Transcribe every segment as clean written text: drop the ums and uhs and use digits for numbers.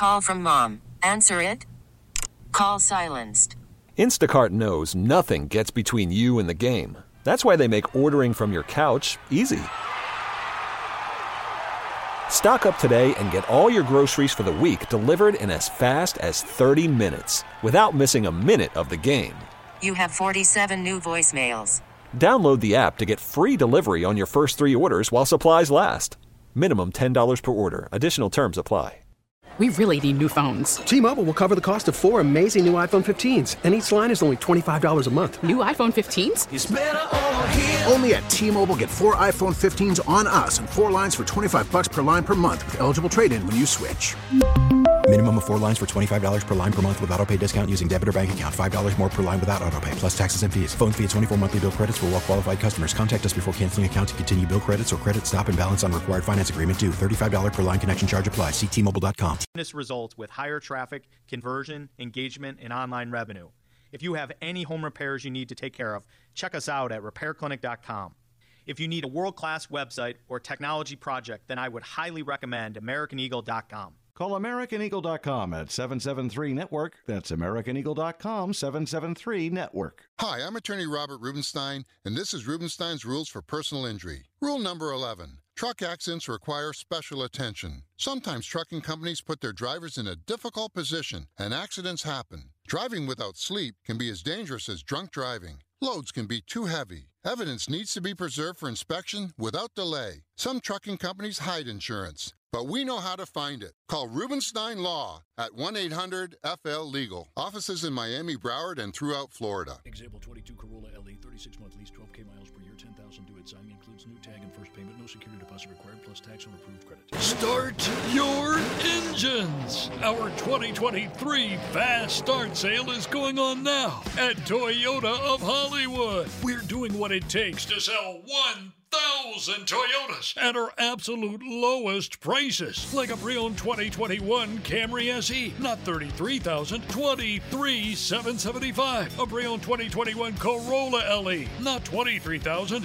Call from mom. Answer it. Call silenced. Instacart knows nothing gets between you and the game. That's why they make ordering from your couch easy. Stock up today and get all your groceries for the week delivered in as fast as 30 minutes without missing a minute of the game. You have 47 new voicemails. Download the app to get free delivery on your first 3 orders while supplies last. Minimum $10 per order. Additional terms apply. We really need new phones. T-Mobile will cover the cost of 4 amazing new iPhone 15s, and each line is only $25 a month. New iPhone 15s? It's better over here. Only at T-Mobile, get 4 iPhone 15s on us and 4 lines for $25 per line per month with eligible trade-in when you switch. Minimum of 4 lines for $25 per line per month with autopay discount using debit or bank account. $5 more per line without autopay, plus taxes and fees. Phone fee at 24 monthly bill credits for well-qualified customers. Contact us before canceling account to continue bill credits or credit stop and balance on required finance agreement due. $35 per line connection charge applies. See T-Mobile.com. Results with higher traffic, conversion, engagement, and online revenue. If you have any home repairs you need to take care of, check us out at repairclinic.com. If you need a world-class website or technology project, then I would highly recommend AmericanEagle.com. Call AmericanEagle.com at 773-NETWORK. That's AmericanEagle.com, 773-NETWORK. Hi, I'm attorney Robert Rubenstein, and this is Rubenstein's Rules for Personal Injury. Rule number 11. Truck accidents require special attention. Sometimes trucking companies put their drivers in a difficult position, and accidents happen. Driving without sleep can be as dangerous as drunk driving. Loads can be too heavy. Evidence needs to be preserved for inspection without delay. Some trucking companies hide insurance, but we know how to find it. Call Rubenstein Law at 1-800-FL-LEGAL. Offices in Miami, Broward, and throughout Florida. Example 22 Corolla LE, 36-month lease, 12K miles per year, 10,000 due at signing, includes new tag and first payment, no security deposit required, plus tax on approved credit. Start your engines. Our 2023 Fast Start Sale is going on now at Toyota of Hollywood. We're doing what it takes to sell 1,000 Toyotas at our absolute lowest prices. Like a pre-owned 2021 Camry SE, not $33,000, $23,775. A pre-owned 2021 Corolla LE, not $23,000,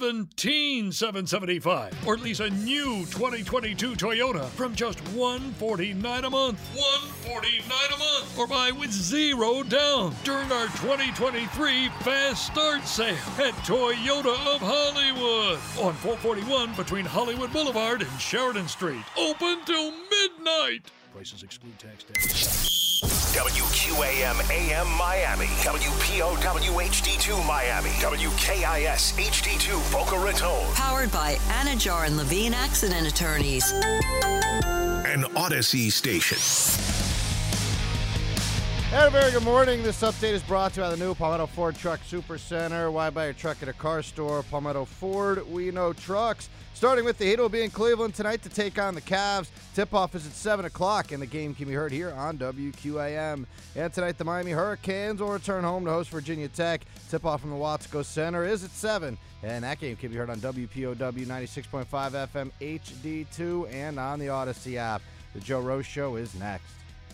$17,775. Or lease a new 2022 Toyota from just $149 a month. $149 a month. Or buy with $0 down during our 2023 Fast Start Sale at Toyota of Hollywood. On 441 between Hollywood Boulevard and Sheridan Street. Open till midnight. Prices exclude tax. WQAM AM Miami. WPOW HD2 Miami. WKIS HD2 Boca Raton. Powered by Anajar and Levine Accident Attorneys. An Odyssey station. And a very good morning. This update is brought to you by the new Palmetto Ford Truck Super Center. Why buy your truck at a car store? Palmetto Ford, we know trucks. Starting with the Heat, will be in Cleveland tonight to take on the Cavs. Tip-off is at 7 o'clock, and the game can be heard here on WQAM. And tonight, the Miami Hurricanes will return home to host Virginia Tech. Tip-off from the Watsco Center is at 7, and that game can be heard on WPOW 96.5 FM HD2 and on the Odyssey app. The Joe Rose Show is next.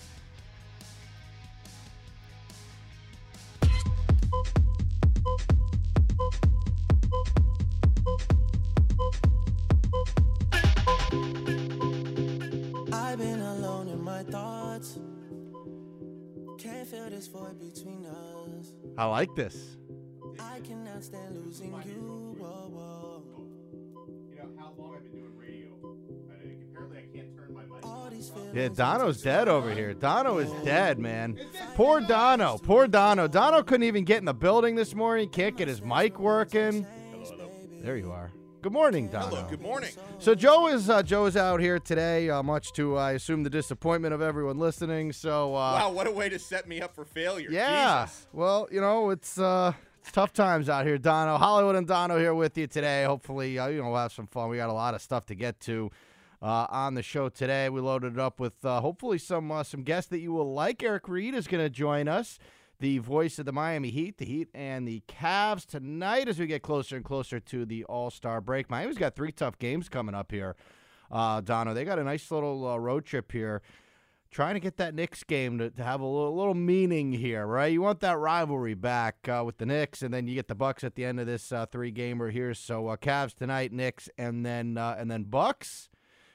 I've been alone in my thoughts. Can't feel this void between us. I like this. I cannot stand losing you. Whoa, whoa. You know how long I've been doing radio. Apparently I can't turn my mic on. Yeah, Dono's dead over here. Dono is dead, man. Poor Dono. Poor Dono. Dono couldn't even get in the building this morning. Can't get his mic working. Hello. There you are. Good morning, Dono. Hello, good morning. So Joe is out here today, much to, I assume, the disappointment of everyone listening. So wow, what a way to set me up for failure. Yeah. Jesus. Well, you know, it's tough times out here, Dono. Hollywood and Dono here with you today. Hopefully, we'll have some fun. We got a lot of stuff to get to on the show today. We loaded it up with hopefully some guests that you will like. Eric Reed is going to join us, the voice of the Miami Heat, the Heat and the Cavs tonight as we get closer and closer to the All-Star break. Miami's got 3 tough games coming up here, Dono. They got a nice little road trip here, trying to get that Knicks game to have a little meaning here, right? You want that rivalry back with the Knicks, and then you get the Bucks at the end of this 3-gamer here. So Cavs tonight, Knicks, and then Bucks.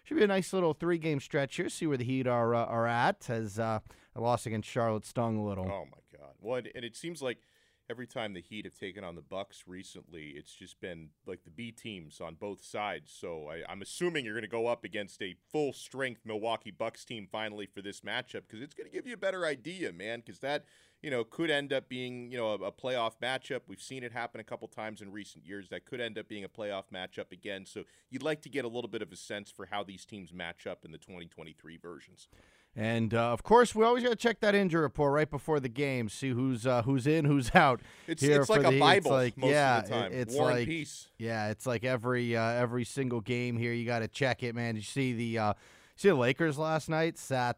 should be a nice little 3-game stretch here. See where the Heat are at, as a loss against Charlotte stung a little. Oh my God! Well, and it seems like every time the Heat have taken on the Bucks recently, it's just been like the B teams on both sides. So I'm assuming you're going to go up against a full-strength Milwaukee Bucks team finally for this matchup, because it's going to give you a better idea, man, because that, could end up being, a playoff matchup. We've seen it happen a couple times in recent years. That could end up being a playoff matchup again. So you'd like to get a little bit of a sense for how these teams match up in the 2023 versions. And, of course, we always got to check that injury report right before the game, see who's in, who's out. It's like a Bible most of the time. It's War like, and Peace. Yeah, it's like every single game here, you got to check it, man. Did you see the Lakers last night? Sat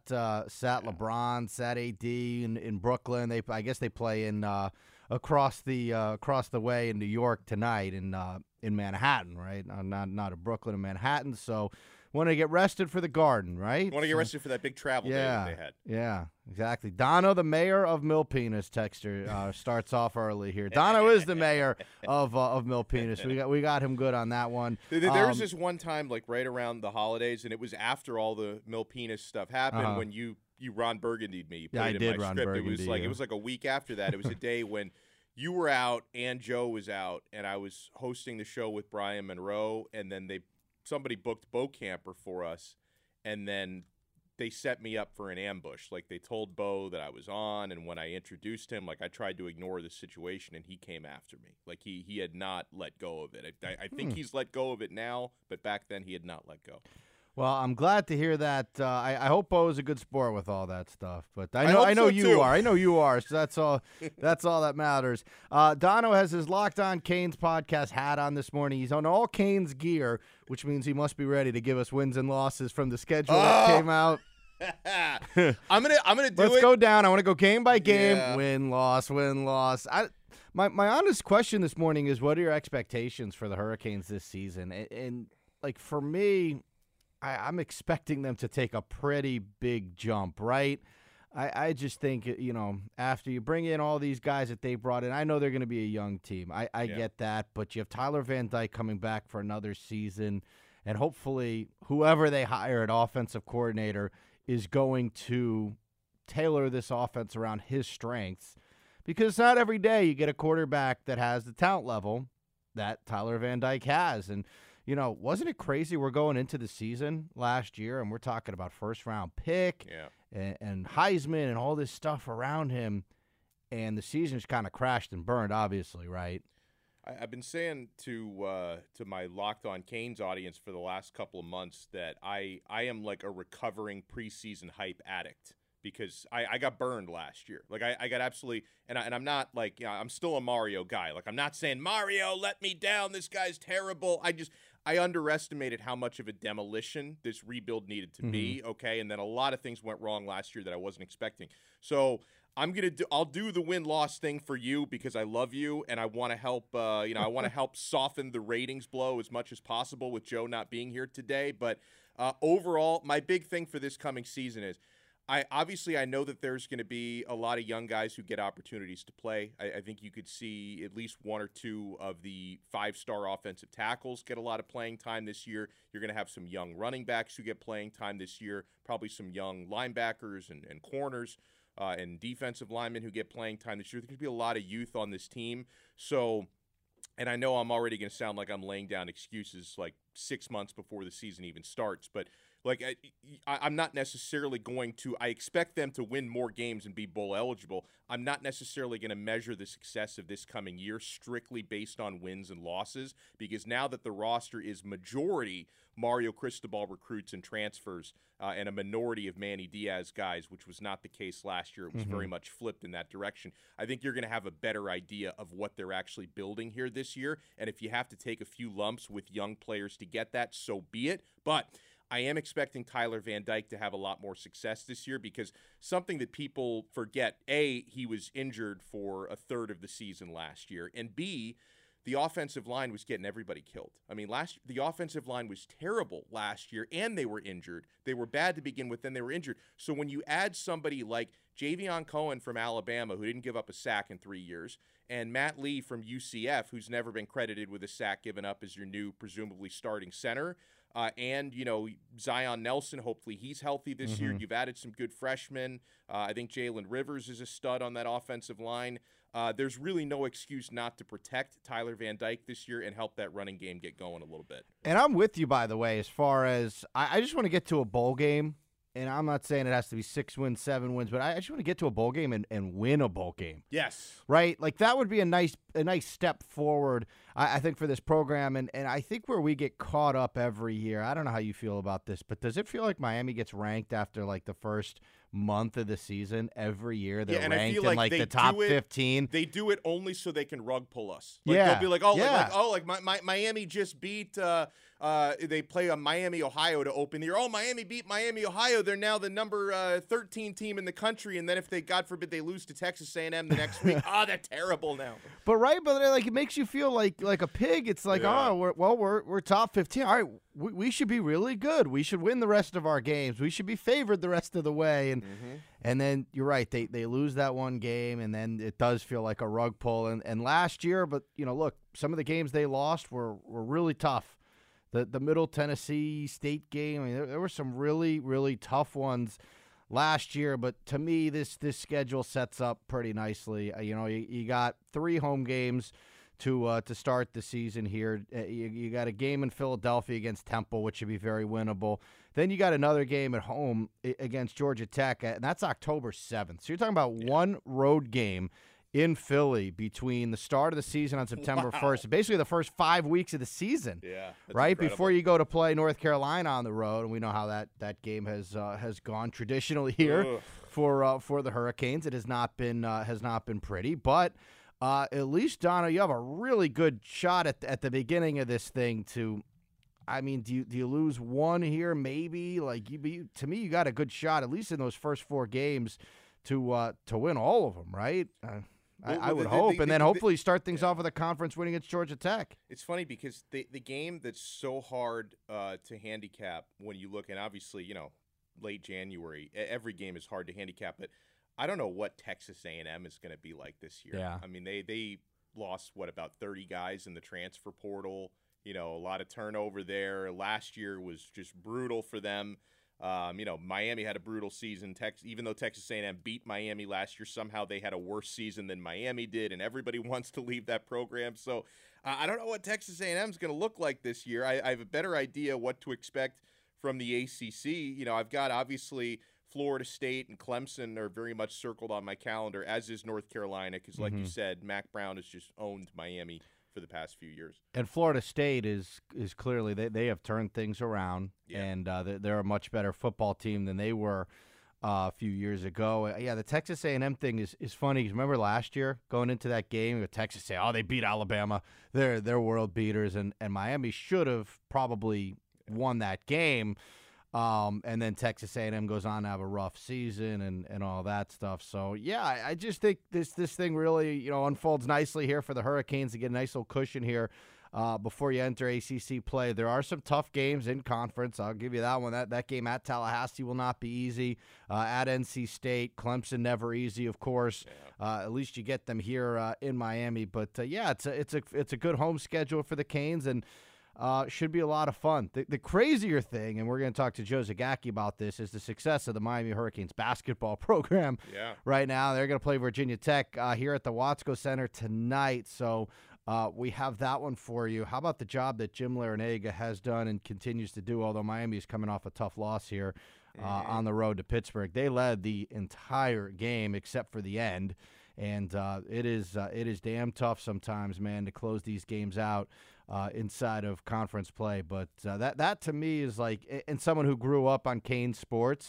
LeBron, sat AD in Brooklyn. I guess they play in across the way in New York tonight in Manhattan, right? Not in Brooklyn, in Manhattan. So want to get rested for the Garden, right? Want to get rested for that big travel day that they had. Yeah, exactly. Dono, the mayor of Milpitas, texter, starts off early here. Dono is the mayor of Milpitas. We got him good on that one. There was this one time, like right around the holidays, and it was after all the Milpitas stuff happened when you Ron Burgundied me. You played in my script. It was like a week after that. It was a day when you were out and Joe was out, and I was hosting the show with Brian Monroe, and then somebody booked Bo Camper for us, and then they set me up for an ambush. Like, they told Bo that I was on, and when I introduced him, like, I tried to ignore the situation, and he came after me. Like, he had not let go of it. I think he's let go of it now, but back then he had not let go. Well, I'm glad to hear that. I hope Bo is a good sport with all that stuff. But I know you are. I know you are. So that's all. That's all that matters. Dono has his Locked On Canes podcast hat on this morning. He's on all Canes gear, which means he must be ready to give us wins and losses from the schedule that came out. I'm gonna do it. Let's go down. I want to go game by game. Yeah. Win, loss, win, loss. My honest question this morning is, what are your expectations for the Hurricanes this season? And like, for me, I'm expecting them to take a pretty big jump, right? I just think, after you bring in all these guys that they brought in, I know they're going to be a young team. I get that, but you have Tyler Van Dyke coming back for another season, and hopefully whoever they hire at offensive coordinator is going to tailor this offense around his strengths, because not every day you get a quarterback that has the talent level that Tyler Van Dyke has. And wasn't it crazy? We're going into the season last year, and we're talking about first-round pick and Heisman and all this stuff around him, and the season's kind of crashed and burned, obviously, right? I've been saying to my Locked On Canes audience for the last couple of months that I am like a recovering preseason hype addict, because I got burned last year. Like, I got absolutely – and I'm not like – I'm still a Mario guy. Like, I'm not saying, Mario, let me down. This guy's terrible. I underestimated how much of a demolition this rebuild needed to be, okay? And then a lot of things went wrong last year that I wasn't expecting. So I'll do the win-loss thing for you, because I love you, and I want to help I want to help soften the ratings blow as much as possible with Joe not being here today. But overall, my big thing for this coming season is I know that there's going to be a lot of young guys who get opportunities to play. I think you could see at least one or two of the 5-star offensive tackles get a lot of playing time this year. You're going to have some young running backs who get playing time this year, probably some young linebackers and corners and defensive linemen who get playing time this year. There's going to be a lot of youth on this team. So, and I know I'm already going to sound like I'm laying down excuses like 6 months before the season even starts, but like, I'm not necessarily going to – I expect them to win more games and be bowl eligible. I'm not necessarily going to measure the success of this coming year strictly based on wins and losses, because now that the roster is majority Mario Cristobal recruits and transfers and a minority of Manny Diaz guys, which was not the case last year. It was very much flipped in that direction. I think you're going to have a better idea of what they're actually building here this year, and if you have to take a few lumps with young players to get that, so be it. But – I am expecting Tyler Van Dyke to have a lot more success this year, because something that people forget, A, he was injured for a third of the season last year, and B, the offensive line was getting everybody killed. I mean, the offensive line was terrible last year, and they were injured. They were bad to begin with, then they were injured. So when you add somebody like Javion Cohen from Alabama, who didn't give up a sack in 3 years, and Matt Lee from UCF, who's never been credited with a sack given up as your new, presumably starting center, and, Zion Nelson, hopefully he's healthy this year. You've added some good freshmen. I think Jalen Rivers is a stud on that offensive line. There's really no excuse not to protect Tyler Van Dyke this year and help that running game get going a little bit. And I'm with you, by the way, as far as I just want to get to a bowl game. And I'm not saying it has to be 6 wins, 7 wins, but I just want to get to a bowl game and win a bowl game. Yes. Right? Like, that would be a nice step forward, I think, for this program. And I think where we get caught up every year, I don't know how you feel about this, but does it feel like Miami gets ranked after, like, the first month of the season every year? They're ranked in, like, the top 15. They do it only so they can rug pull us. Yeah. They'll be like, Miami just beat they play a Miami, Ohio to open the year. Oh, Miami beat Miami, Ohio. They're now the number 13 team in the country. And then if they, God forbid, they lose to Texas A&M the next week, they're terrible now. But like, it makes you feel like a pig. It's like, we're top 15. All right, we should be really good. We should win the rest of our games. We should be favored the rest of the way. And then you're right, they lose that one game, and then it does feel like a rug pull. And last year, but look, some of the games they lost were really tough. The Middle Tennessee State game, I mean, there were some really, really tough ones last year. But to me, this schedule sets up pretty nicely. You got 3 home games to start the season here. You got a game in Philadelphia against Temple, which should be very winnable. Then you got another game at home against Georgia Tech, and that's October 7th. So you're talking about one road game in Philly between the start of the season on September 1st, basically the first 5 weeks of the season, right? Incredible. Before you go to play North Carolina on the road, and we know how that game has gone traditionally here for the Hurricanes. It has not been pretty, but at least, Donna, you have a really good shot at the beginning of this thing to. I mean, do you lose one here? Maybe to me, you got a good shot at least in those first 4 games to win all of them, right? I would hope, and then hopefully start things off with a conference win against Georgia Tech. It's funny because the game that's so hard to handicap when you look, and obviously, late January, every game is hard to handicap, but I don't know what Texas A&M is going to be like this year. Yeah. I mean, they lost, about 30 guys in the transfer portal, a lot of turnover there. Last year was just brutal for them. Miami had a brutal season. Even though Texas A&M beat Miami last year, somehow they had a worse season than Miami did, and everybody wants to leave that program. So I don't know what Texas A&M is going to look like this year. I have a better idea what to expect from the ACC. I've got obviously Florida State and Clemson are very much circled on my calendar, as is North Carolina, because like you said, Mac Brown has just owned Miami for the past few years. And Florida State is clearly they have turned things around, and they're a much better football team than they were a few years ago. The Texas A&M thing is funny. Because remember last year going into that game, with Texas say, they beat Alabama, they're world beaters, and Miami should have probably won that game. And then Texas A&M goes on to have a rough season and all that stuff. So, I just think this thing really, unfolds nicely here for the Hurricanes to get a nice little cushion here before you enter ACC play. There are some tough games in conference. I'll give you that one. That game at Tallahassee will not be easy. At NC State, Clemson, never easy, of course. At least you get them here in Miami. But, it's a good home schedule for the Canes, and should be a lot of fun. The crazier thing, and we're going to talk to Joe Zagacki about this, is the success of the Miami Hurricanes basketball program right now. They're going to play Virginia Tech here at the Watsco Center tonight, so we have that one for you. How about the job that Jim Larinaga has done and continues to do, although Miami is coming off a tough loss here on the road to Pittsburgh. They led the entire game except for the end, and it is damn tough sometimes, man, to close these games out inside of conference play. But that to me is like, and someone who grew up on Cane sports,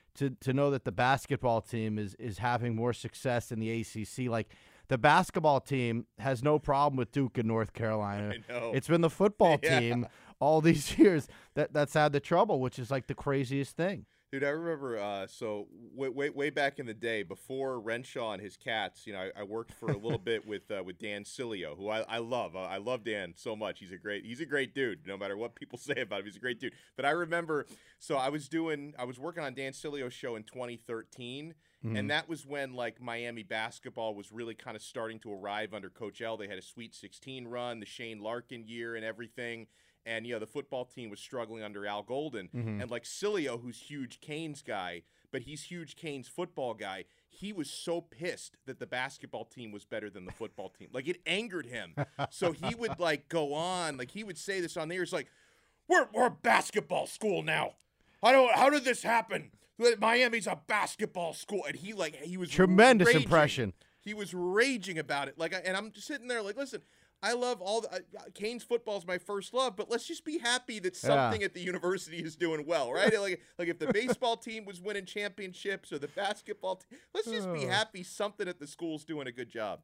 to know that the basketball team is having more success in the ACC. Like, the basketball team has no problem with Duke and North Carolina. I know. It's been the football team all these years that's had the trouble, which is like the craziest thing. Dude, I remember, so way back in the day, before Renshaw and his Cats, I worked for a little bit with Dan Cilio, who I love. I love Dan so much. He's a great dude. No matter what people say about him, he's a great dude. But I remember, so I was working on Dan Cilio's show in 2013, and that was when Miami basketball was really kind of starting to arrive under Coach L. They had a Sweet 16 run, the Shane Larkin year, and everything. and the football team was struggling under Al Golden, Mhm. and like Cilio, who's huge Canes guy, but he's huge Canes football guy. He was so pissed that the basketball team was better than the football team. Like, it angered him. So he would like go on, like he would say this on the air. It's like, we're a basketball school now. How did this happen? Miami's a basketball school, and he was Tremendous raging. impression. He was raging about it. And I'm just sitting there like, listen, I love all the Canes football is my first love, but let's just be happy that something at the university is doing well, right? like if the baseball team was winning championships or the basketball team, let's just be happy something at the school's doing a good job.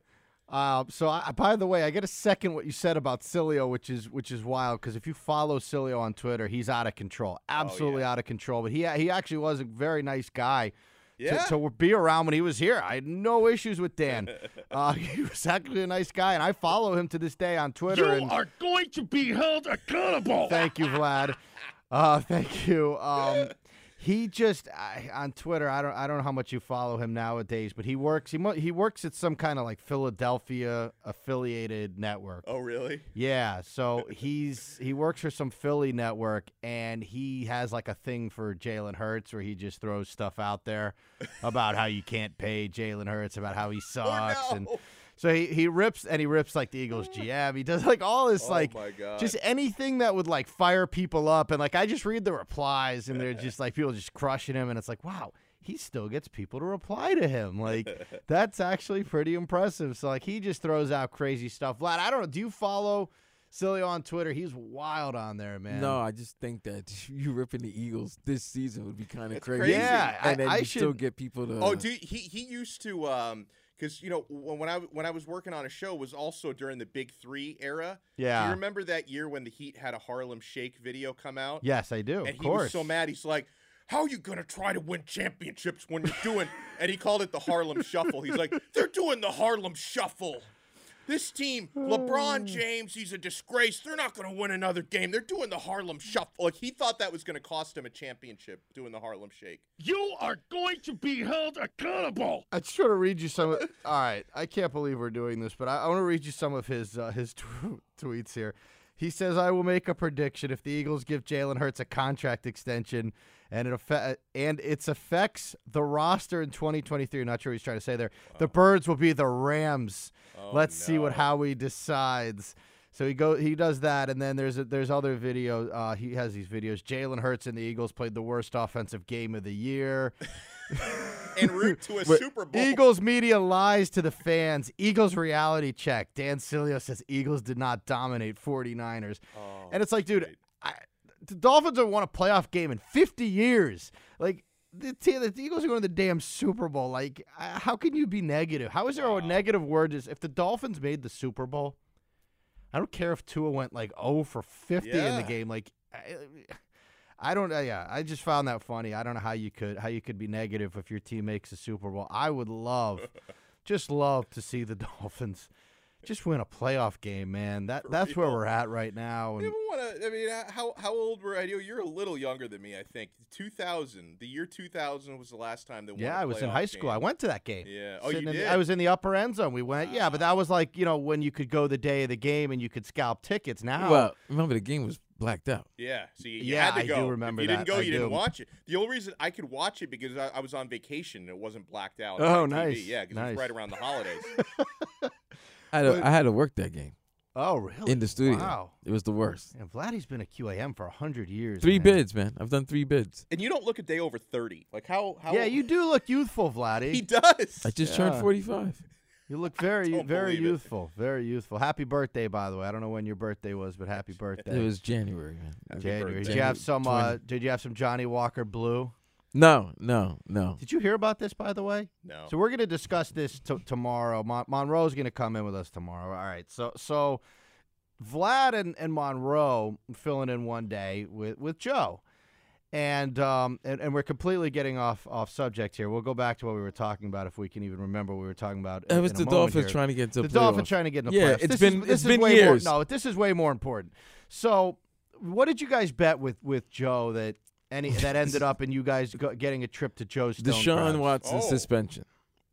By the way, I get a second what you said about Cilio, which is wild, because if you follow Cilio on Twitter, he's out of control, absolutely out of control. But he actually was a very nice guy. Yeah. To be around when he was here. I had no issues with Dan. He was actually a nice guy, and I follow him to this day on Twitter. You are going to be held accountable. Thank you, Vlad. Thank you. He just on Twitter. I don't know how much you follow him nowadays, but he works at some kind of like Philadelphia affiliated network. Oh, really? Yeah. So he works for some Philly network, and he has like a thing for Jalen Hurts where he just throws stuff out there about how you can't pay Jalen Hurts, about how he sucks, and so he rips like the Eagles GM. He does like all this my God. just anything that would like fire people up, and like I just read the replies, and they're just like people just crushing him, and it's like, wow, he still gets people to reply to him. Like that's actually pretty impressive. So like he just throws out crazy stuff. Vlad, I don't know. Do you follow Cilio on Twitter? He's wild on there, man. No, I just think that you ripping the Eagles this season would be kind of crazy. crazy. Yeah, and then I you should still get people to. Oh, dude, he used to because when I was working on a show was also during the Big 3 era. Yeah. Do you remember that year when the Heat had a Harlem Shake video come out? Yes, I do. And of he course. was so mad. He's like, "How are you gonna try to win championships when you're doing?" And he called it the Harlem Shuffle. He's like, "They're doing the Harlem Shuffle. This team, LeBron James, he's a disgrace. They're not going to win another game. They're doing the Harlem Shuffle." Like, he thought that was going to cost him a championship, doing the Harlem Shake. You are going to be held accountable. I just want to read you some of all right, I can't believe we're doing this, but I want to read you some of his tweets here. He says, "I will make a prediction. If the Eagles give Jalen Hurts a contract extension and it affects the roster in 2023, I'm not sure what he's trying to say there, the Birds will be the Rams. Let's see what Howie decides." So he does that, and then there's other videos. He has these videos. Jalen Hurts and the Eagles played the worst offensive game of the year. En route to a Super Bowl. Eagles media lies to the fans. Eagles reality check. Dan Cilio says Eagles did not dominate 49ers. And it's like, dude, the Dolphins have won a playoff game in 50 years. Like, the Eagles are going to the damn Super Bowl. Like, how can you be negative? How is there a negative word? If the Dolphins made the Super Bowl, I don't care if Tua went like 0 for 50 in the game. Like, I don't. I just found that funny. I don't know how you could be negative if your team makes the Super Bowl. I would just love to see the Dolphins just win a playoff game, man. That's where we're at right now. And how old were I? You're a little younger than me, I think. 2000, the year 2000 was the last time they won. Yeah, I was in high school. I went to that game. Yeah. Oh, you did? I was in the upper end zone. We went. Yeah, but that was like when you could go the day of the game and you could scalp tickets. Now, well, remember the game was blacked out. Yeah, so you had to go. I do remember if you didn't that. go, you didn't watch it. The only reason I could watch it because I was on vacation and it wasn't blacked out. Oh, on nice. TV. Yeah, because it was right around the holidays. I had to work that game. Oh, really? In the studio. Wow. It was the worst. And Vladdy's been a QAM for 100 years. 3 bids, man. I've done 3 bids. And you don't look a day over 30. Like how? Yeah, you do look youthful, Vladdy. He does. I just turned 45. You look very youthful. Very youthful. Happy birthday, by the way. I don't know when your birthday was, but happy birthday. It was January, man. January. Did you have some Johnny Walker Blue? No. Did you hear about this, by the way? No. So we're going to discuss this tomorrow. Monroe's going to come in with us tomorrow. All right. So Vlad and Monroe filling in one day with Joe. And we're completely getting off subject here. We'll go back to what we were talking about if we can even remember what we were talking about. It was the Dolphins trying to get into the Dolphins trying to get in the playoffs. It's been years. This is way more important. So, what did you guys bet with Joe that ended up in you guys getting a trip to Joe's? Deshaun Watson suspension.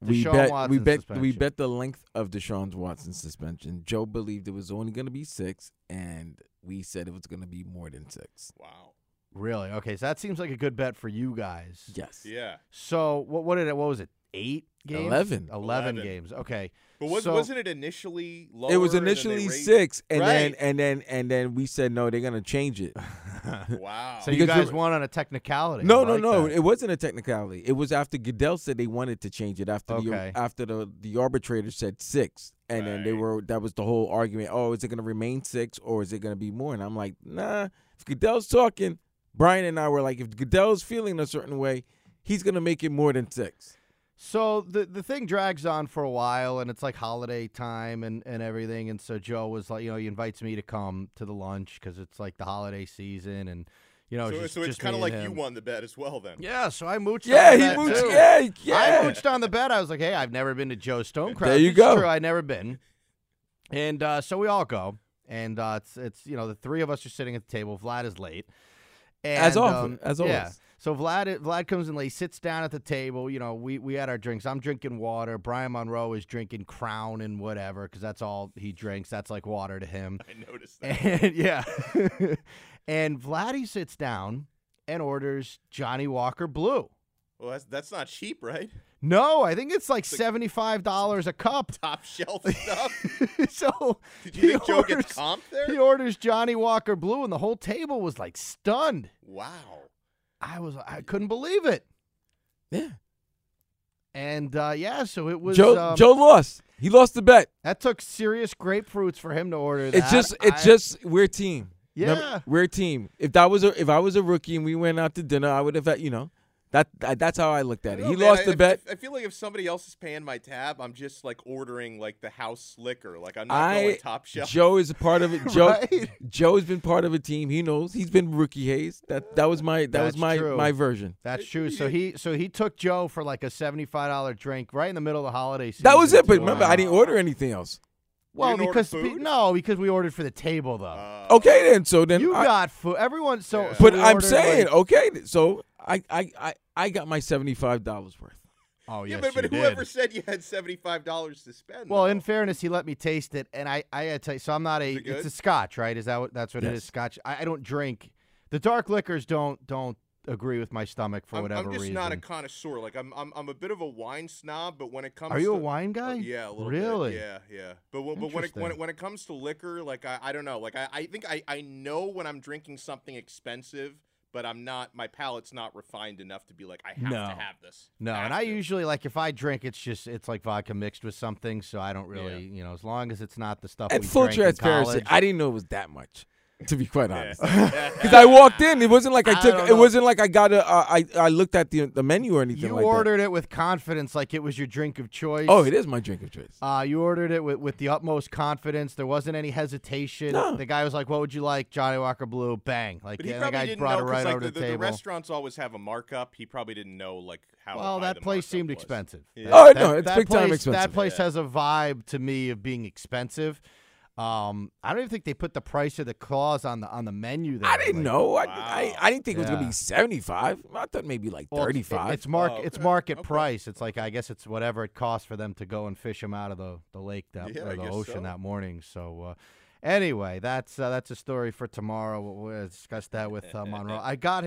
We Deshaun bet Watson we suspension. bet the length of Deshaun Watson's suspension. Joe believed it was only going to be 6, and we said it was going to be more than 6. Wow. Really? Okay, so that seems like a good bet for you guys. Yes. Yeah. So what was it? 8 games? 11. 11 games. Okay. But wasn't it initially lower? It was and then initially they raised- 6, and Right. then we said no, they're going to change it. Wow. So you Because guys you're- won on a technicality. No, I like that. it wasn't a technicality. It was after Goodell said they wanted to change it after the arbitrator said 6, and then that was the whole argument. Oh, is it going to remain 6 or is it going to be more? And I'm like, nah. If Goodell's talking, Brian and I were like, if Goodell's feeling a certain way, he's going to make it more than 6. So the thing drags on for a while, and it's like holiday time and everything. And so Joe was like, he invites me to come to the lunch because it's like the holiday season, and So just it's kind of me and like you him. won the bet as well then. Yeah, so I mooched. Yeah, on he the bet mooched- too. yeah. I mooched on the bet. I was like, hey, I've never been to Joe Stonecraft. There you It's go. True, I've never been. And so we all go, and it's the three of us are sitting at the table. Vlad is late, and, As often, as yeah. always. So Vlad comes in late, sits down at the table. We had our drinks. I'm drinking water. Brian Monroe is drinking Crown and whatever because that's all he drinks. That's like water to him. I noticed that. And yeah, and Vladdy sits down and orders Johnny Walker Blue. Well, that's not cheap, right? No, I think it's like $75 a cup. Top shelf stuff. So Did you think Joe orders, gets comped there? He orders Johnny Walker Blue, and the whole table was like stunned. Wow. I couldn't believe it. Yeah. And so it was. Joe lost. He lost the bet. That took serious grapefruits for him to order that. It's just we're a team. Yeah. Remember, we're a team. If I was a rookie and we went out to dinner, I would have that's how I looked at it. He lost the bet. I feel like if somebody else is paying my tab, I'm just like ordering like the house liquor. Like I'm not going top shelf. Joe is a part of it. Joe has been part of a team. He knows. He's been rookie Hayes. That was my version. That's true. So he took Joe for like a $75 drink right in the middle of the holiday season. That was it. But remember, I didn't order anything else. Well, didn't because order food? because we ordered for the table though. Okay, then. So then You got food. Everyone. So But we I'm ordered, saying, like- okay, so I got my $75 worth. Oh Yeah, yes, but you whoever did. said you had $75 to spend. Well, though. in fairness, he let me taste it, and I gotta tell you. So I'm not a. Is it It's good? a Scotch, right? Is that's what it Yes. is? Scotch. I don't drink. The dark liquors don't agree with my stomach for whatever I'm just reason. not a connoisseur. Like I'm a bit of a wine snob, but when it comes Are you to, a wine guy? yeah, a little Really? bit. Yeah. But when Interesting. it comes to liquor, like I don't know. Like I think I know when I'm drinking something expensive, but I'm not. My palate's not refined enough to be like I have No. to have this. No, Have and I to. usually like if I drink, it's like vodka mixed with something. So I don't really, as long as it's not the stuff. And we full drank in transparency, college. I didn't know it was that much. To be quite honest, because I walked in, it wasn't like I took. don't It know. wasn't like I got a. I looked at the menu or anything You like ordered it with confidence, like it was your drink of choice. that. Oh, it is my drink of choice. You ordered it with the utmost confidence. There wasn't any hesitation. No. The guy was like, "What would you like?" Johnny Walker Blue. Bang! Like But he the probably guy didn't brought know it right because like over the, the the table. restaurants always have a markup. He probably didn't know like how. Well, high that the place markup seemed was. expensive. Yeah. Oh, no, it's big time place, expensive. That place has a vibe to me of being expensive. I don't even think they put the price of the clause on the menu there. I didn't know. Wow. I didn't think it was gonna Yeah. be 75. I thought maybe like Well, 35. It's market price. It's like I guess it's whatever it costs for them to go and fish them out of the lake Yeah, or I the guess ocean so. that morning. So anyway, that's a story for tomorrow. We'll discuss that with Monroe. I got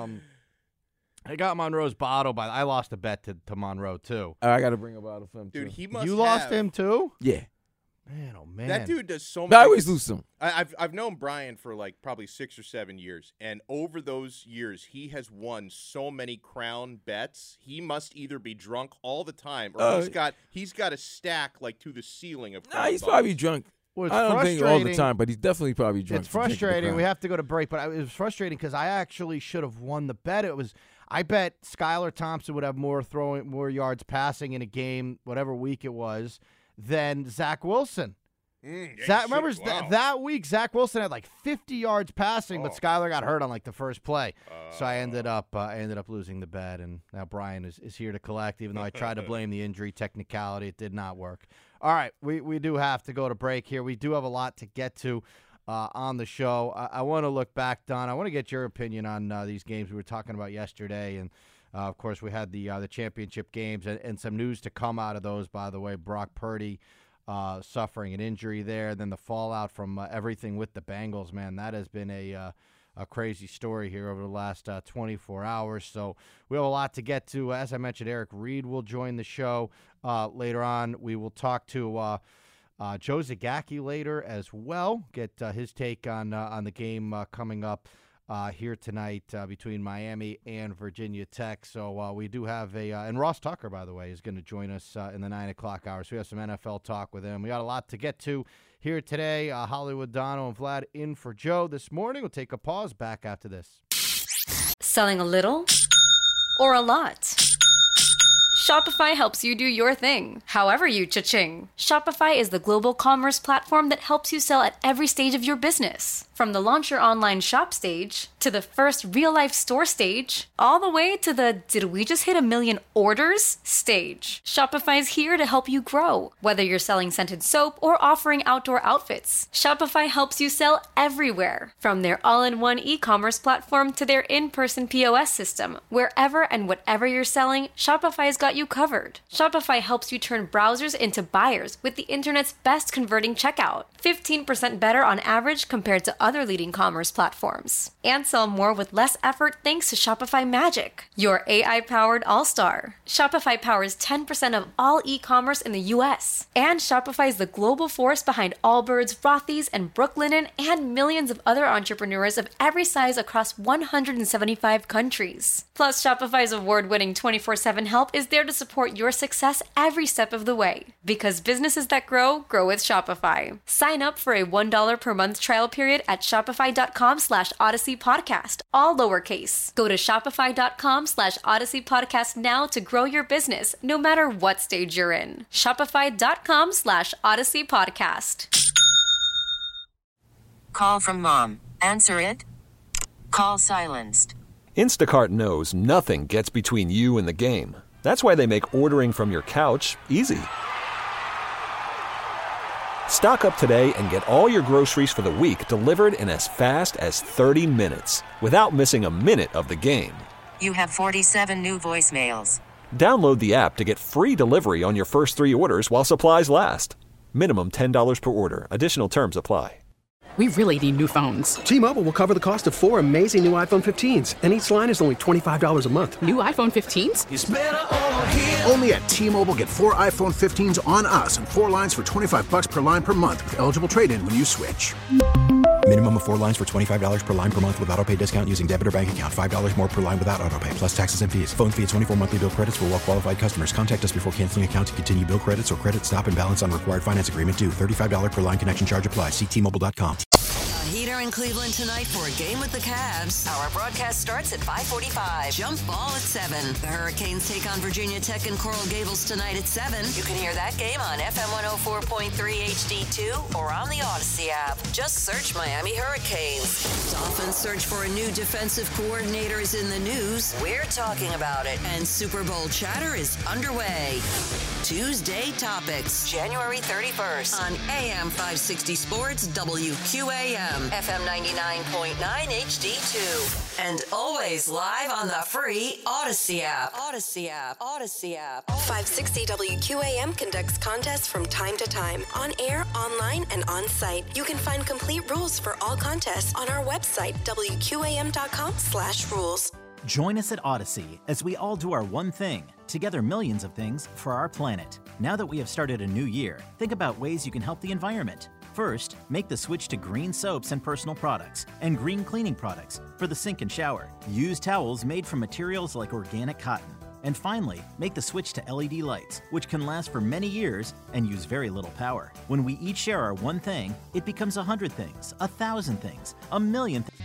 Monroe's bottle, but I lost a bet to Monroe too. I got to bring a bottle for him Dude, too. he must. You lost have- him too? Yeah, Man, oh man, That dude does so much. but I always lose some. I've known Brian for like probably 6 or 7 years, and over those years, he has won so many crown bets. He must either be drunk all the time, or he's got a stack like to the ceiling of. Nah, crown he's bottles. probably drunk. Well, it's I don't think all the frustrating. time, but he's definitely probably drunk. It's from drinking the frustrating. Crown. We have to go to break, but it was frustrating because I actually should have won the bet. I bet Skylar Thompson would have more yards passing in a game, whatever week it was, than Zach Wilson. Remember that week, Zach Wilson had like 50 yards passing, but Skylar got hurt on like the first play. So I ended up losing the bet, and now Brian is here to collect, even though I tried to blame the injury technicality. It did not work. All right, we do have to go to break here. We do have a lot to get to on the show. I want to look back, Don. I want to get your opinion on these games we were talking about yesterday, and Of course, we had the championship games and some news to come out of those, by the way. Brock Purdy suffering an injury there. Then the fallout from everything with the Bengals, man, that has been a crazy story here over the last 24 hours. So we have a lot to get to. As I mentioned, Eric Reed will join the show later on. We will talk to Joe Zagacki later as well, get his take on the game coming up here tonight between Miami and Virginia Tech. So we do have and Ross Tucker, by the way, is going to join us in the 9 o'clock hour. So we have some NFL talk with him. We got a lot to get to here today. Hollywood Dono and Vlad in for Joe this morning. We'll take a pause. Back after this. Selling a little or a lot? Shopify helps you do your thing, however you cha-ching. Shopify is the global commerce platform that helps you sell at every stage of your business. From the launch your online shop stage, to the first real-life store stage, all the way to the did we just hit 1 million orders stage. Shopify's here to help you grow. Whether you're selling scented soap or offering outdoor outfits, Shopify helps you sell everywhere. From their all-in-one e-commerce platform to their in-person POS system, wherever and whatever you're selling, Shopify's got you covered. Shopify helps you turn browsers into buyers with the internet's best converting checkout. 15% better on average compared to other leading commerce platforms. And sell more with less effort thanks to Shopify Magic, your AI-powered all-star. Shopify powers 10% of all e-commerce in the U.S. And Shopify is the global force behind Allbirds, Rothy's, and Brooklinen, and millions of other entrepreneurs of every size across 175 countries. Plus, Shopify's award-winning 24/7 help is there to support your success every step of the way. Because businesses that grow, grow with Shopify. Sign up for a $1 per month trial period at shopify.com/Odyssey Podcast, all lowercase. Go to shopify.com/Odyssey Podcast now to grow your business, no matter what stage you're in. Shopify.com/Odyssey Podcast. Call from mom. Answer it. Call silenced. Instacart knows nothing gets between you and the game. That's why they make ordering from your couch easy. Stock up today and get all your groceries for the week delivered in as fast as 30 minutes without missing a minute of the game. You have 47 new voicemails. Download the app to get free delivery on your first 3 orders while supplies last. Minimum $10 per order. Additional terms apply. We really need new phones. T-Mobile will cover the cost of 4 amazing new iPhone 15s, and each line is only $25 a month. New iPhone 15s? It's better over here. Only at T-Mobile, get 4 iPhone 15s on us and 4 lines for $25 per line per month with eligible trade-in when you switch. Minimum of 4 lines for $25 per line per month with autopay discount using debit or bank account. $5 more per line without autopay, plus taxes and fees. Phone fee at 24 monthly bill credits for well-qualified customers. Contact us before canceling account to continue bill credits or credit stop and balance on required finance agreement due. $35 per line connection charge applies. See T-Mobile.com. A heater in Cleveland tonight for a game with the Cavs. Our broadcast starts at 5:45. Jump ball at 7. The Hurricanes take on Virginia Tech and Coral Gables tonight at 7. You can hear that game on FM 104.3 HD2 or on the Odyssey app. Just search Miami Hurricanes. Dolphins search for a new defensive coordinator is in the news. We're talking about it. And Super Bowl chatter is underway. Tuesday Topics, January 31st on AM 560 Sports, WQAM, FM 99.9 HD2, and always live on the free Odyssey app. Odyssey app. Odyssey app. 560 WQAM conducts contests from time to time, on air, online, and on site. You can find complete rules for all contests on our website, WQAM.com/rules. Join us at Odyssey as we all do our one thing, together millions of things for our planet. Now that we have started a new year, think about ways you can help the environment. First, make the switch to green soaps and personal products, and green cleaning products for the sink and shower. Use towels made from materials like organic cotton. And finally, make the switch to LED lights, which can last for many years and use very little power. When we each share our one thing, it becomes 100 things, 1,000 things, 1,000,000 things.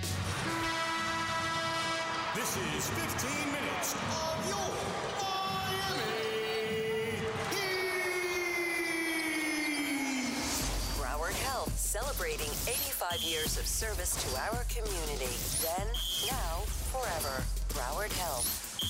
This is 15 minutes of your Miami Heat. Broward Health, celebrating 85 years of service to our community. Then, now, forever. Broward Health.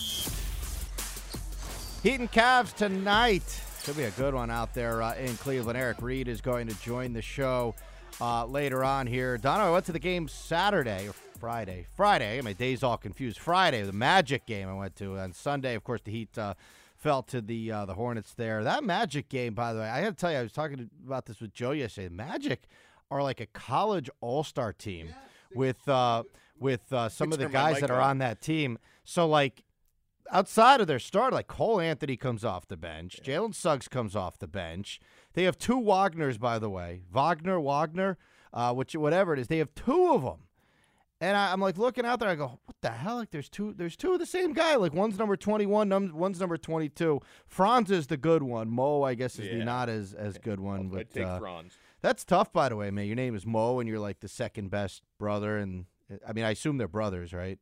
Heat and Cavs tonight. Should be a good one out there in Cleveland. Eric Reed is going to join the show later on here. Dono, I went to the game Saturday, Friday. I got my days all confused. Friday, the Magic game I went to. On Sunday, of course, the Heat fell to the Hornets there. That Magic game, by the way, I got to tell you, I was talking about this with Joe yesterday. Magic are like a college all-star team with some of the guys that are on that team. So, like, outside of their start, like Cole Anthony comes off the bench. Jalen Suggs comes off the bench. They have two Wagners, by the way. Wagner, whatever it is. They have two of them. And I'm like looking out there. I go, what the hell? Like there's two of the same guy. Like one's number 21, one's number 22. Franz is the good one. Mo, I guess, is the not as good one. I'd take Franz. That's tough, by the way, man. Your name is Mo, and you're like the second best brother. And I mean, I assume they're brothers, right?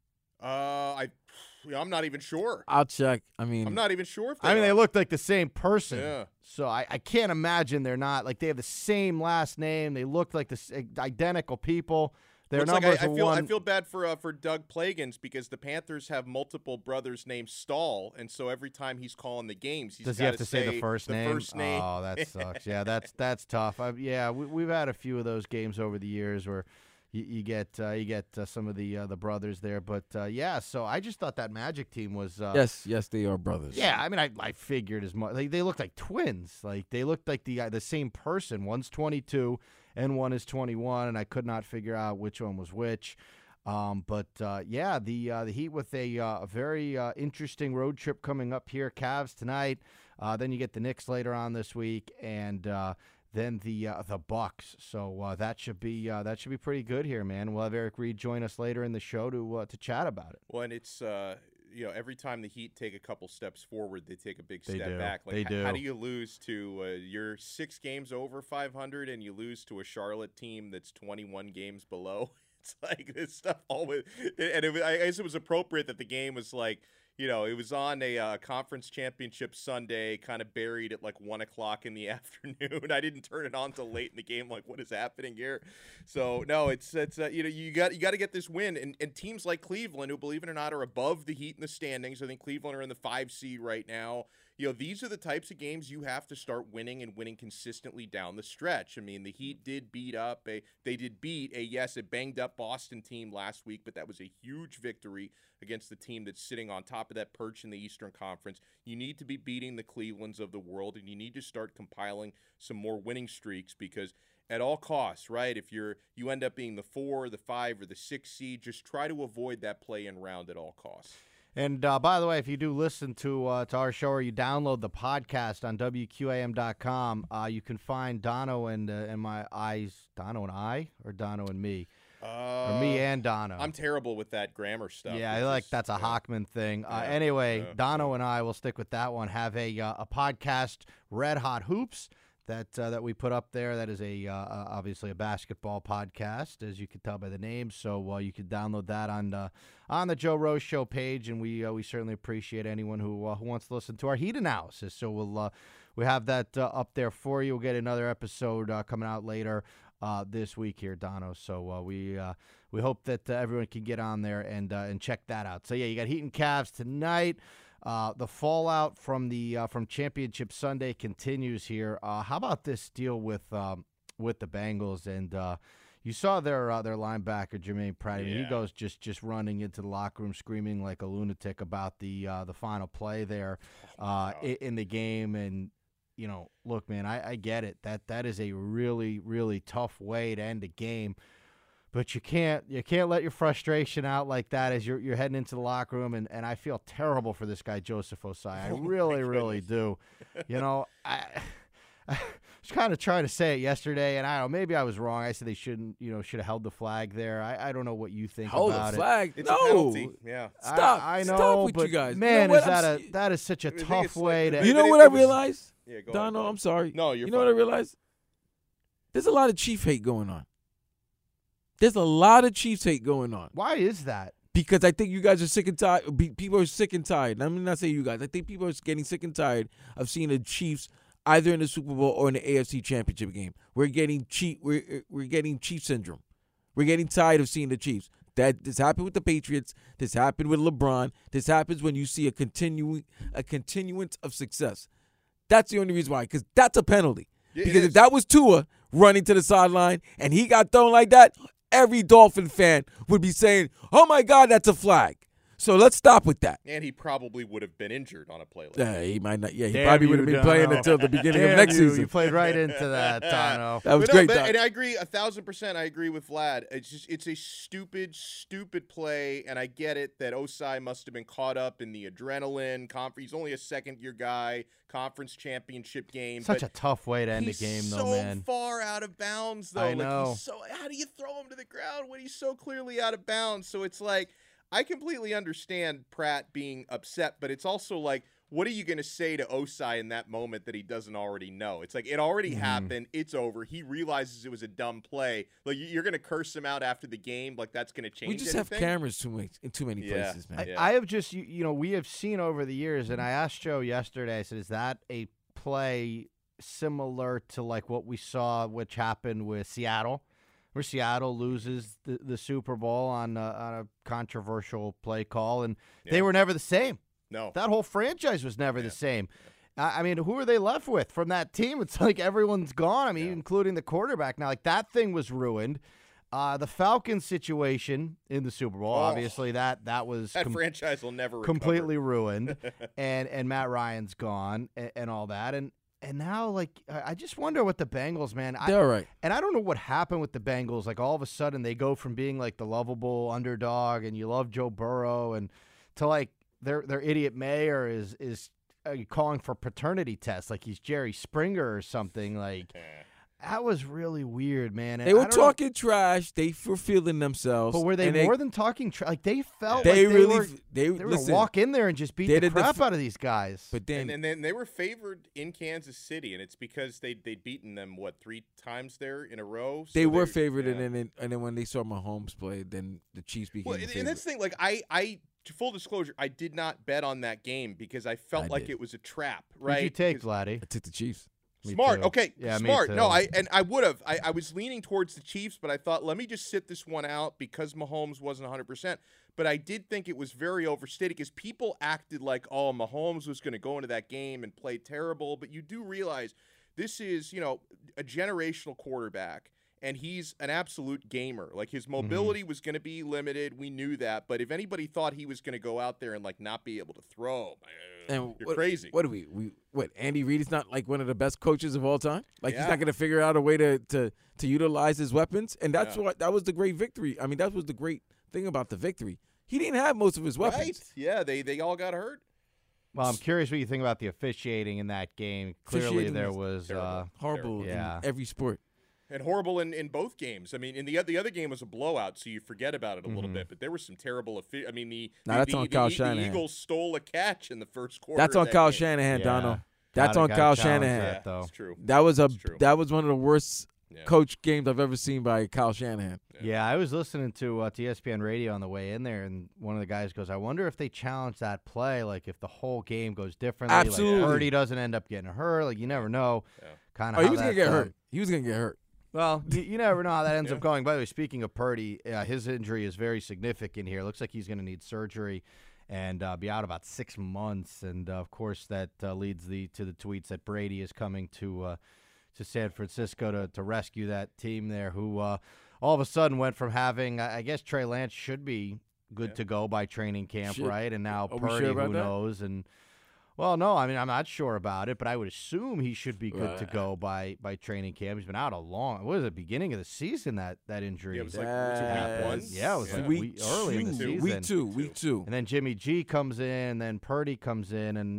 I'm not even sure. I'll check. I'm not even sure if they look like the same person. Yeah. So I can't imagine they're not. Like, they have the same last name. They look like the identical people. Their numbers I feel bad for Doug Plagans because the Panthers have multiple brothers named Stahl, and so every time he's calling the games, does he have to say the first name? Oh, that sucks. Yeah, that's tough. We've had a few of those games over the years where you get some of the brothers there, but so I just thought that Magic team was yes, they are brothers. Yeah, I mean, I figured as much. Like, they looked like twins. Like, they looked like the same person. One's 22 and one is 21, and I could not figure out which one was which. The Heat with a very interesting road trip coming up here. Cavs tonight. Then you get the Knicks later on this week, and then the Bucks. So that should be pretty good here, man. We'll have Eric Reed join us later in the show to chat about it. Well, and it's every time the Heat take a couple steps forward, they take a big step back. Like, they do. How do you lose to you're 6 games over 500 and you lose to a Charlotte team that's 21 games below? It's like this stuff always, and I guess it was appropriate that the game was like, it was on a conference championship Sunday, kind of buried at like 1 o'clock in the afternoon. I didn't turn it on till late in the game. Like, what is happening here? So no, it's you got to get this win, and teams like Cleveland, who, believe it or not, are above the Heat in the standings. I think Cleveland are in the 5 seed right now. These are the types of games you have to start winning and winning consistently down the stretch. I mean, the Heat did beat a banged up Boston team last week, but that was a huge victory against the team that's sitting on top of that perch in the Eastern Conference. You need to be beating the Clevelands of the world, and you need to start compiling some more winning streaks, because at all costs, right, if you end up being the 4, the 5, or the 6 seed, just try to avoid that play-in round at all costs. And by the way, if you do listen to our show, or you download the podcast on WQAM.com, you can find Dono and my eyes. Dono and I, or Dono and me? Or me and Dono. I'm terrible with that grammar stuff. Yeah, that's a Hockman thing. Anyway, Dono and I will stick with that one. Have a podcast, Red Hot Hoops, that we put up there. That is obviously a basketball podcast, as you can tell by the name. So you can download that on the Joe Rose Show page, and we certainly appreciate anyone who wants to listen to our Heat analysis. So we have that up there for you. We'll get another episode coming out later this week here, Dono. So we hope that everyone can get on there and check that out. So yeah, you got Heat and Cavs tonight. The fallout from Championship Sunday continues here. How about this deal with the Bengals? And you saw their linebacker Jermaine Pratt. I mean, he goes just running into the locker room screaming like a lunatic about the final play there in the game. And look, man, I get it. That is a really, really tough way to end a game. But you can't let your frustration out like that as you're heading into the locker room, and I feel terrible for this guy Joseph Osai. I really do. I was kind of trying to say it yesterday, and I don't know, maybe I was wrong. I said they should have held the flag there. I don't know what you think about it. Hold the flag? It's a penalty. Yeah. Stop. I know, Stop with but you guys. Man, that is such a tough way to. You know what I realized? Yeah, go Dono, ahead. I'm sorry. No, you're You know fine. what I realized? There's a lot of Chief hate going on. There's a lot of Chiefs hate going on. Why is that? Because I think you guys are sick and tired. People are sick and tired. I'm not saying you guys. I think people are getting sick and tired of seeing the Chiefs either in the Super Bowl or in the AFC Championship game. We're getting Chief syndrome. We're getting tired of seeing the Chiefs. This happened with the Patriots. This happened with LeBron. This happens when you see a continuance of success. That's the only reason why. Because that's a penalty. Because if that was Tua running to the sideline and he got thrown like that, every Dolphin fan would be saying, "Oh my God, that's a flag." So let's stop with that. And he probably would have been injured on a play like that. He might not. Yeah, he Damn probably you, would have been Dono. playing until the beginning of Damn next you. season. You played right into that, Dono. That was But no, great. and I agree 1,000%. I agree with Vlad. It's a stupid play, and I get it that Osai must have been caught up in the adrenaline. He's only a second-year guy. Conference championship game. Such a tough way to end a game, though, man. He's so far out of bounds, though. I know. How do you throw him to the ground when he's so clearly out of bounds? So it's like, I completely understand Pratt being upset, but it's also like, what are you going to say to Osai in that moment that he doesn't already know? It's like, it already happened. It's over. He realizes it was a dumb play. Like, you're going to curse him out after the game. Like, that's going to change We just anything? have cameras in too many places, man. I have just, we have seen over the years, and I asked Joe yesterday, I said, is that a play similar to like what we saw, which happened with Seattle, where Seattle loses the Super Bowl on a controversial play call, and they were never the same. No. That whole franchise was never the same. I mean, who are they left with from that team? It's like everyone's gone. I mean, including the quarterback now. Like, that thing was ruined. The Falcons situation in the Super Bowl, obviously, that was that franchise will never completely ruined, and Matt Ryan's gone and all that, and now, like, I just wonder what the Bengals, man. They're all right. And I don't know what happened with the Bengals. Like, all of a sudden, they go from being, like, the lovable underdog and you love Joe Burrow and to, like, their idiot mayor is calling for paternity tests like he's Jerry Springer or something. Like, that was really weird, man. And They were talking trash. They were feeling themselves. But were they more than talking trash? Like, they felt they like really they were going to walk in there and just beat the crap out of these guys. But then, and then they were favored in Kansas City, and it's because they'd beaten them, 3 times there in a row? So they were favored, and then when they saw Mahomes play, then the Chiefs became the favorite. And that's the thing. Like, I full disclosure, I did not bet on that game because I felt like it was a trap, right? Who'd you take, Vladdy? I took the Chiefs. Smart. Okay. Yeah, smart. me too. No, I would have. I was leaning towards the Chiefs, but I thought, let me just sit this one out because Mahomes wasn't 100%. But I did think it was very overstated because people acted like, oh, Mahomes was going to go into that game and play terrible. But you do realize this is, a generational quarterback. And he's an absolute gamer. Like, his mobility was going to be limited. We knew that. But if anybody thought he was going to go out there and, like, not be able to throw, you're crazy. What do we Andy Reid is not like one of the best coaches of all time? Like, he's not going to figure out a way to utilize his weapons? And that's what that was the great victory. I mean, that was the great thing about the victory. He didn't have most of his weapons. Right. Yeah, they all got hurt. Well, I'm curious what you think about the officiating in that game. Clearly, there was horrible in every sport. And horrible in both games. I mean, in the other game was a blowout, so you forget about it a little bit. But there were some terrible. I mean, the Eagles stole a catch in the first quarter. That's on Kyle Shanahan, Dono. That's on Kyle Shanahan. That's true. That was one of the worst coach games I've ever seen by Kyle Shanahan. Yeah, I was listening to ESPN radio on the way in there, and one of the guys goes, "I wonder if they challenge that play, like if the whole game goes differently. Absolutely, like Purdy doesn't end up getting hurt. Like, you never know. Kind of. He was gonna get hurt. He was gonna get hurt. Well, you never know how that ends up going. By the way, speaking of Purdy, his injury is very significant here. Looks like he's going to need surgery and be out about 6 months. And, of course, that leads to the tweets that Brady is coming to San Francisco to rescue that team there, who all of a sudden went from having, I guess Trey Lance should be good to go by training camp, right? And now Purdy, who knows? And well, no, I mean, I'm not sure about it, but I would assume he should be good to go by training camp. He's been out what was it, beginning of the season, that injury? Yeah, it was like week 1. Yeah, it was like early in the season. Week two. And then Jimmy G comes in, and then Purdy comes in, and,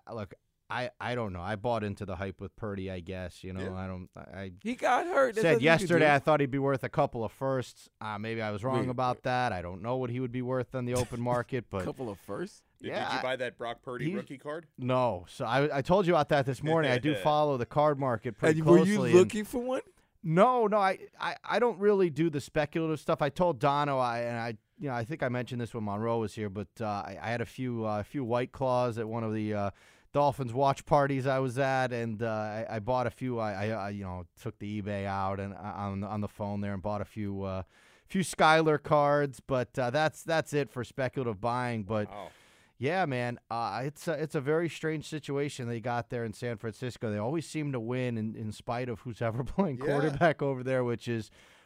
I don't know. I bought into the hype with Purdy, I guess. He got hurt. Said yesterday I thought he'd be worth a couple of firsts. Maybe I was wrong about that. I don't know what he would be worth on the open market, but a couple of firsts. Did you buy that Brock Purdy rookie card? No. So I told you about that this morning. I do follow the card market pretty closely. Were you looking for one? No. I don't really do the speculative stuff. I told Dono, I think I mentioned this when Monroe was here, but I had a few White Claws at one of the Dolphins watch parties I was at, and I bought a few. I took the eBay out and on the phone there and bought a few Skyler cards, but that's it for speculative buying. But yeah, man, it's a very strange situation they got there in San Francisco. They always seem to win in spite of who's ever playing quarterback over there, which is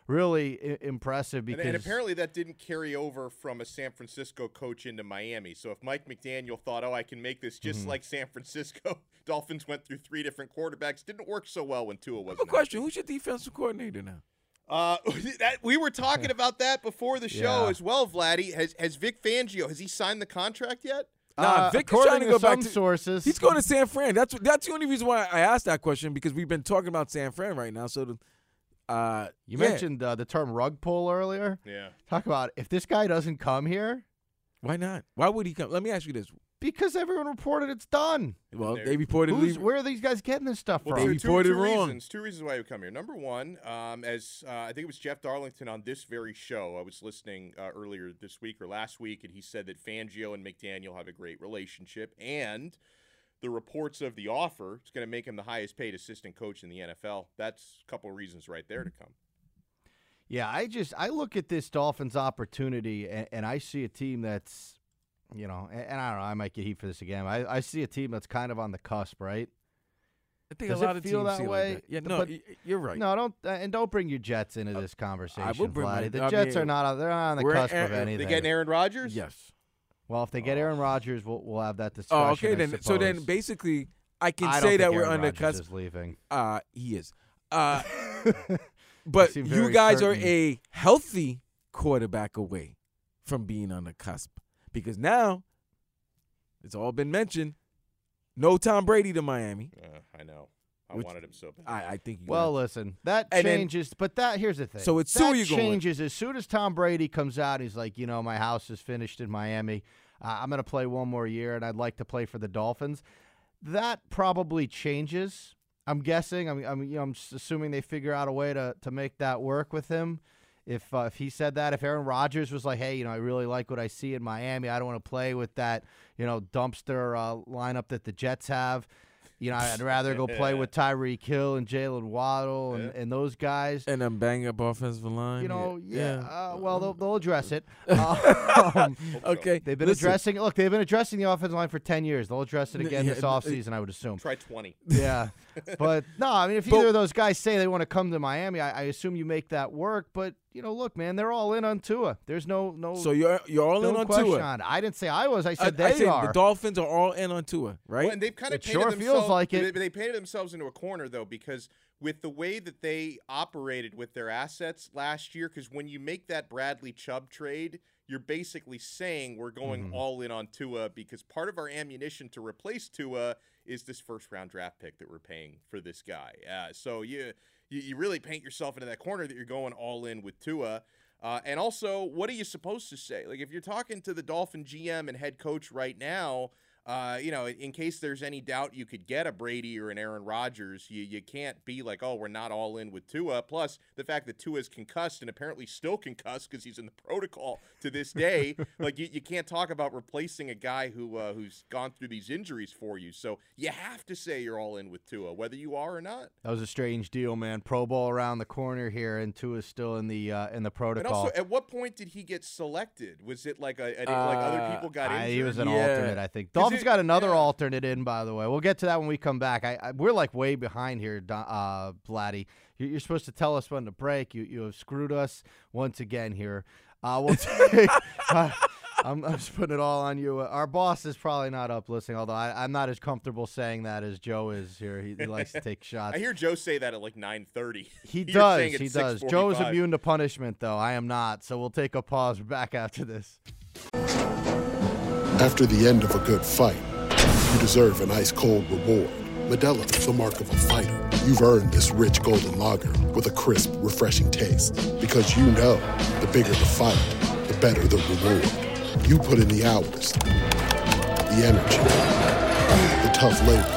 really impressive because and apparently that didn't carry over from a San Francisco coach into Miami. So if Mike McDaniel thought, I can make this just like San Francisco, Dolphins went through 3 different quarterbacks. Didn't work so well when Tua wasn't. I have a question. Who's your defensive coordinator now? We were talking about that before the show as well, Vladdy. Has Vic Fangio, has he signed the contract yet? Nah, Vic is trying to go back to sources. He's going to San Fran. That's the only reason why I asked that question, because we've been talking about San Fran right now. So you mentioned the term rug pull earlier. Yeah. Talk about if this guy doesn't come here. Why not? Why would he come? Let me ask you this. Because everyone reported it's done. Well, they reported. Where are these guys getting this stuff from? They reported wrong. Two reasons why he would come here. Number one, as I think it was Jeff Darlington on this very show, I was listening earlier this week or last week, and he said that Fangio and McDaniel have a great relationship, and the reports of the offer is going to make him the highest paid assistant coach in the NFL. That's a couple of reasons right there to come. Yeah, I look at this Dolphins opportunity, and I see a team that's, and I don't know, I might get heat for this again. I see a team that's kind of on the cusp, right? I think Does a lot it of feel teams that feel way? like that. Yeah, no, you're right. No, don't bring your Jets into this conversation, will bring Vladdy. my- The I Jets mean, are not. They're not on the cusp of anything. They getting Aaron Rodgers? Yes. Well, if they get Aaron Rodgers, we'll have that discussion. Oh, okay. I Then so then suppose. basically I can I say don't that think we're Aaron on the Rodgers cusp. is leaving. He is. But seem you very guys certain. are a healthy quarterback away from being on the cusp, because now it's all been mentioned. No Tom Brady to Miami. I know. I wanted him so bad. I think. Listen, that And then- changes. But here's the thing. So it's that Tua you're going with. changes as soon as Tom Brady comes out. He's like, my house is finished in Miami. I'm going to play one more year, and I'd like to play for the Dolphins. That probably changes. I'm guessing. I'm assuming they figure out a way to make that work with him. If he said that, if Aaron Rodgers was like, hey, I really like what I see in Miami. I don't want to play with that, dumpster lineup that the Jets have. I'd rather go play with Tyreek Hill and Jalen Waddle and those guys. And a bang up offensive line. Well, they'll address it. Okay. They've been addressing the offensive line for 10 years. They'll address it again this offseason, I would assume. Try 20. Yeah. But no, if either of those guys say they want to come to Miami, I assume you make that work. But look, man, they're all in on Tua. There's no. So you're all in on question Tua. on it. I didn't say I was. I said I they said are. the Dolphins are all in on Tua, right? Well, and they've kind of It sure feels like it. They painted themselves into a corner, though, because with the way that they operated with their assets last year, because when you make that Bradley Chubb trade, you're basically saying we're going all in on Tua, because part of our ammunition to replace Tua is this first-round draft pick that we're paying for this guy. So you really paint yourself into that corner that you're going all in with Tua. And also, what are you supposed to say? Like, if you're talking to the Dolphin GM and head coach right now, in case there's any doubt you could get a Brady or an Aaron Rodgers, you can't be like, oh, we're not all in with Tua. Plus, the fact that Tua's concussed and apparently still concussed because he's in the protocol to this day, like you can't talk about replacing a guy who's gone through these injuries for you. So you have to say you're all in with Tua, whether you are or not. That was a strange deal, man. Pro Bowl around the corner here, and Tua's still in the protocol. And also, at what point did he get selected? Was it like other people got injured? He was an alternate, I think. Dolphins got another alternate in, by the way. We'll get to that when we come back. We're like way behind here, Vladdy. You're supposed to tell us when to break. You have screwed us once again here. We'll take. I'm just putting it all on you. Our boss is probably not up listening, although I'm not as comfortable saying that as Joe is here. He likes to take shots. I hear Joe say that at like 9:30. He does. He does. Joe is immune to punishment, though. I am not. So we'll take a pause. We're back after this. After the end of a good fight, you deserve an ice-cold reward. Modelo is the mark of a fighter. You've earned this rich golden lager with a crisp, refreshing taste. Because you know, the bigger the fight, the better the reward. You put in the hours, the energy, the tough labor.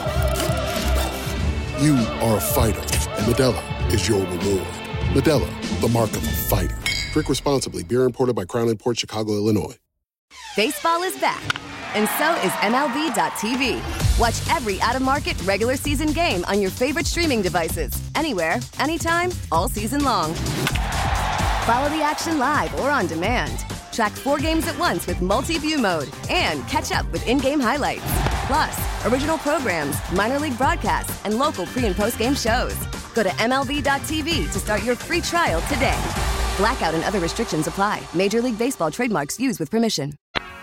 You are a fighter, and Modelo is your reward. Modelo, the mark of a fighter. Drink responsibly. Beer imported by Crown Imports, Chicago, Illinois. Baseball is back, and so is MLB.tv. Watch every out-of-market regular season game on your favorite streaming devices, anywhere, anytime, all season long. Follow the action live or on demand. Track 4 games at once with multi-view mode and catch up with in-game highlights. Plus, original programs, minor league broadcasts, and local pre- and post-game shows. Go to MLB.tv to start your free trial today. Blackout and other restrictions apply. Major League Baseball trademarks used with permission.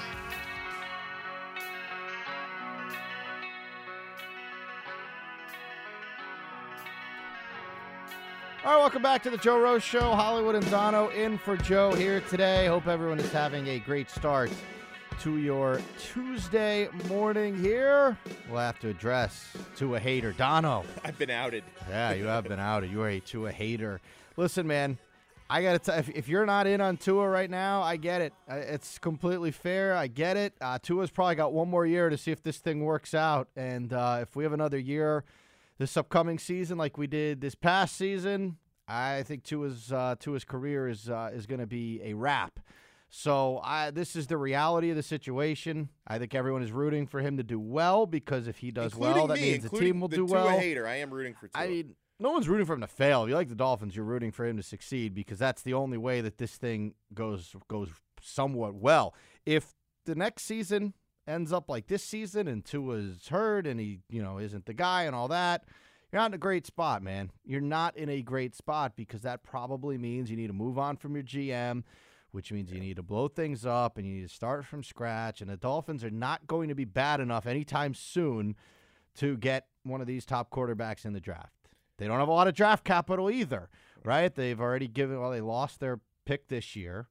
All right, welcome back to the Joe Rose Show. Hollywood and Dono in for Joe here today. Hope everyone is having a great start to your Tuesday morning here. We'll have to address Tua hater Dono. I've been outed. Yeah, you have been outed. You are a Tua hater. Listen, man, I got to tell you, if you're not in on Tua right now, I get it. It's completely fair. I get it. Tua's probably got one more year to see if this thing works out. And if we have another year this upcoming season like we did this past season, I think Tua's career is going to be a wrap. So this is the reality of the situation. I think everyone is rooting for him to do well because if he does well, that means the team will do well. Tua hater, I am rooting for Tua. I mean, no one's rooting for him to fail. If you like the Dolphins, you're rooting for him to succeed because that's the only way that this thing goes somewhat well. If the next season ends up like this season and Tua's hurt and he isn't the guy and all that, you're not in a great spot, man. You're not in a great spot because that probably means you need to move on from your GM, which means you need to blow things up and you need to start from scratch. And the Dolphins are not going to be bad enough anytime soon to get one of these top quarterbacks in the draft. They don't have a lot of draft capital either, right? They've already they lost their pick this year.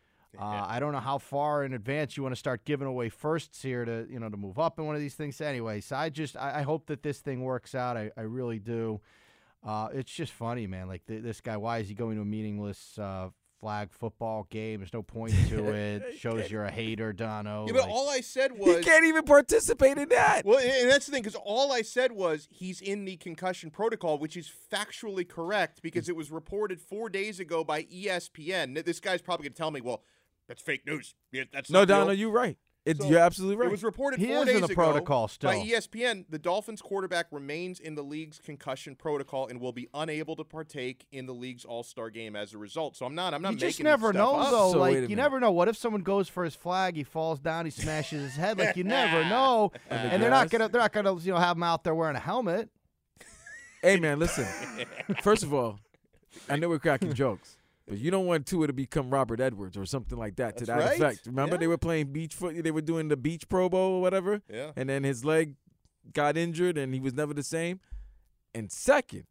I don't know how far in advance you want to start giving away firsts here to move up in one of these things. Anyway, so I hope that this thing works out. I really do. It's just funny, man. Like this guy, why is he going to a meaningless flag football game? There's no point to it. Shows you're a hater, Dono. Yeah, but all I said was he can't even participate in that. Well, and that's the thing, because all I said was he's in the concussion protocol, which is factually correct because it was reported 4 days ago by ESPN. This guy's probably going to tell me, well, that's fake news. That's no, not Dono, real. you're right. You're absolutely right. It was reported he 4 is days in the ago protocol still. by ESPN. The Dolphins quarterback remains in the league's concussion protocol and will be unable to partake in the league's All-Star game as a result. So I'm not making You just never know, up. though. So you never know. What if someone goes for his flag, he falls down, he smashes his head? Like you never know. And they're not gonna have him out there wearing a helmet. Hey man, listen. First of all, I know we're cracking jokes. But you don't want Tua to become Robert Edwards or something like that to that effect. Remember they were playing beach foot? They were doing the beach Pro Bowl or whatever? Yeah. And then his leg got injured and he was never the same. And second,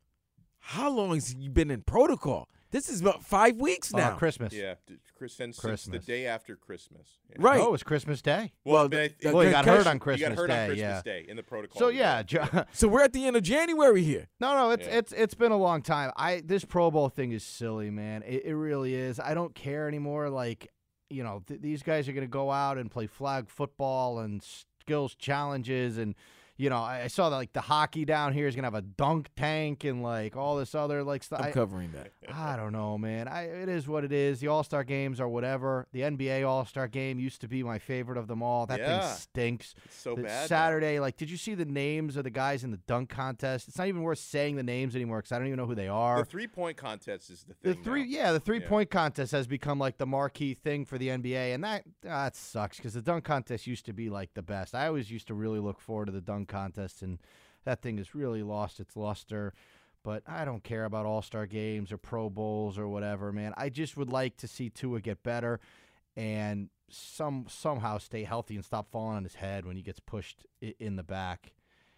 how long has he been in protocol? This is about 5 weeks now. Christmas. Yeah, since the day after Christmas. Yeah. Right. Oh, it was Christmas Day. Well, he got hurt on Christmas Day. He got hurt on Christmas Day in the protocol. So yeah, so we're at the end of January here. No, it's been a long time. This Pro Bowl thing is silly, man. It really is. I don't care anymore. Like, these guys are going to go out and play flag football and skills challenges and. I saw that the hockey down here is gonna have a dunk tank and all this other stuff. I'm covering that. I don't know, man. It is what it is. The All-Star games are whatever. The NBA All-Star game used to be my favorite of them all. That thing stinks. It's so bad. Saturday, did you see the names of the guys in the dunk contest? It's not even worth saying the names anymore because I don't even know who they are. The 3-point contest is the thing. The 3-point contest has become the marquee thing for the NBA, and that sucks because the dunk contest used to be the best. I always used to really look forward to the dunk contest, and that thing has really lost its luster. But I don't care about All-Star games or Pro Bowls or whatever, man. I just would like to see Tua get better and somehow stay healthy and stop falling on his head when he gets pushed in the back.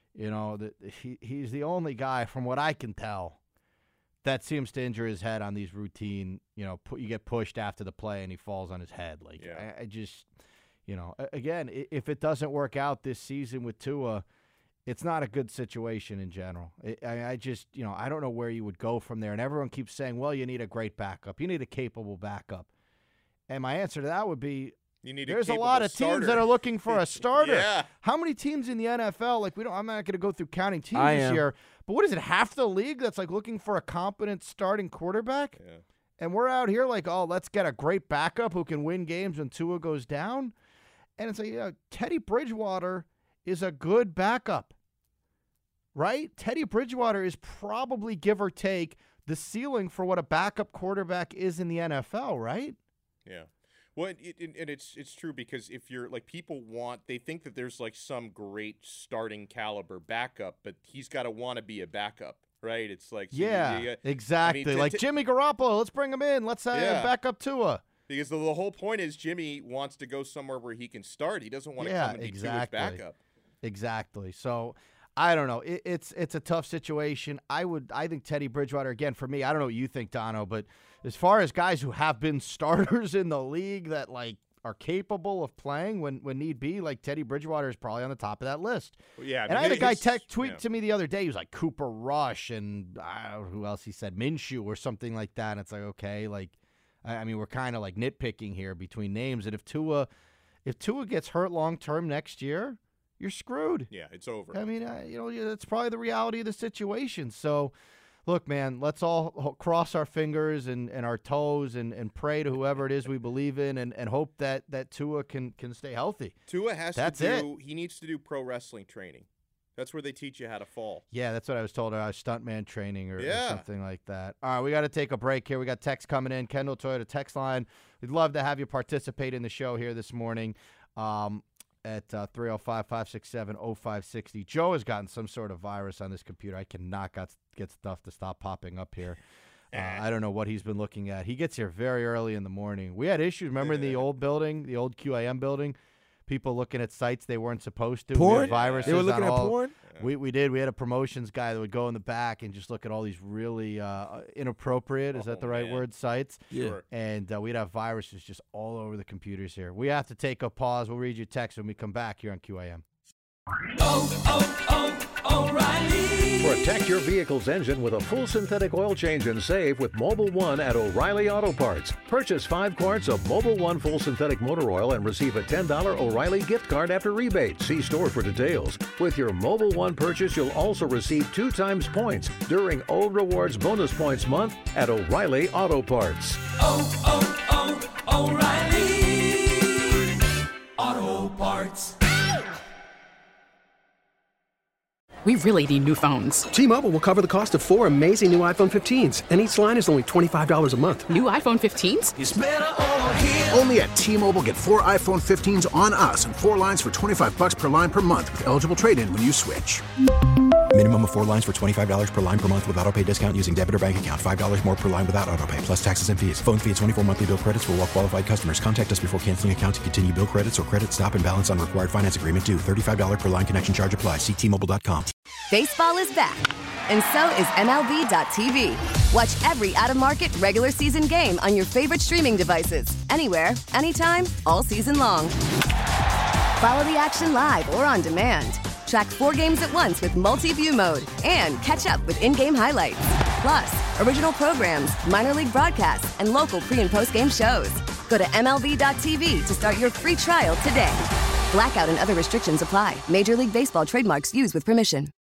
He's the only guy, from what I can tell, that seems to injure his head on these routine, you get pushed after the play and he falls on his head. I just, again, if it doesn't work out this season with Tua, it's not a good situation in general. I just, I don't know where you would go from there. And everyone keeps saying, well, you need a great backup. You need a capable backup. And my answer to that would be, there's a lot of teams that are looking for a starter. Yeah. How many teams in the NFL, I'm not going to go through counting teams this year, but what is it, half the league that's looking for a competent starting quarterback? Yeah. And we're out here let's get a great backup who can win games when Tua goes down. And it's Teddy Bridgewater is a good backup, right? Teddy Bridgewater is probably, give or take, the ceiling for what a backup quarterback is in the NFL, right? Yeah. Well, and it's true because if you're they think that there's some great starting caliber backup, but he's got to want to be a backup, right? It's like exactly. I mean, like Jimmy Garoppolo, let's bring him in. Let's back up Tua. Because the whole point is Jimmy wants to go somewhere where he can start. He doesn't want to come and be Tua's backup. Exactly. So I don't know. It's a tough situation. I think Teddy Bridgewater, again, for me, I don't know what you think, Dono, but as far as guys who have been starters in the league that like are capable of playing when need be, like Teddy Bridgewater is probably on the top of that list. Well, yeah, and I had a guy tweet to me the other day. He was like Cooper Rush and who else he said, Minshew or something like that. And it's like, okay, like, I mean, we're kind of like nitpicking here between names. And if Tua gets hurt long-term next year, you're screwed. Yeah, it's over. I mean, it's probably the reality of the situation. So, look, man, let's all cross our fingers and our toes and pray to whoever it is we believe in and hope that Tua can stay healthy. Tua he needs to do pro wrestling training. That's where they teach you how to fall. Yeah, that's what I was told. Stuntman training or something like that. All right, we got to take a break here. We got text coming in. Kendall Toyota text line. We'd love to have you participate in the show here this morning at 305-567-0560. Joe has gotten some sort of virus on this computer. I cannot get stuff to stop popping up here. I don't know what he's been looking at. He gets here very early in the morning. We had issues. Remember in the old building, the old QAM building? People looking at sites they weren't supposed to. Porn? We had viruses. They were looking at porn? We did. We had a promotions guy that would go in the back and just look at all these really inappropriate, is that the right word, sites? Yeah. Sure. And we'd have viruses just all over the computers here. We have to take a pause. We'll read your text when we come back here on QAM. O'Reilly. Protect your vehicle's engine with a full synthetic oil change and save with Mobil 1 at O'Reilly Auto Parts. Purchase 5 quarts of Mobil 1 full synthetic motor oil and receive a $10 O'Reilly gift card after rebate. See store for details. With your Mobil 1 purchase, you'll also receive 2 times points during O Rewards Bonus Points Month at O'Reilly Auto Parts. O'Reilly Auto Parts. We really need new phones. T-Mobile will cover the cost of 4 amazing new iPhone 15s, and each line is only $25 a month. New iPhone 15s? It's better over here. Only at T-Mobile, get 4 iPhone 15s on us and 4 lines for $25 per line per month with eligible trade-in when you switch. Minimum of 4 lines for $25 per line per month with autopay discount using debit or bank account. $5 more per line without autopay, plus taxes and fees. Phone fee at 24 monthly bill credits for well-qualified customers. Contact us before canceling account to continue bill credits or credit stop and balance on required finance agreement due. $35 per line connection charge applies. See T-Mobile.com. Baseball is back, and so is MLB.tv. Watch every out-of-market regular season game on your favorite streaming devices. Anywhere, anytime, all season long. Follow the action live or on demand. Track 4 games at once with multi-view mode and catch up with in-game highlights. Plus, original programs, minor league broadcasts, and local pre- and post-game shows. Go to MLB.tv to start your free trial today. Blackout and other restrictions apply. Major League Baseball trademarks used with permission.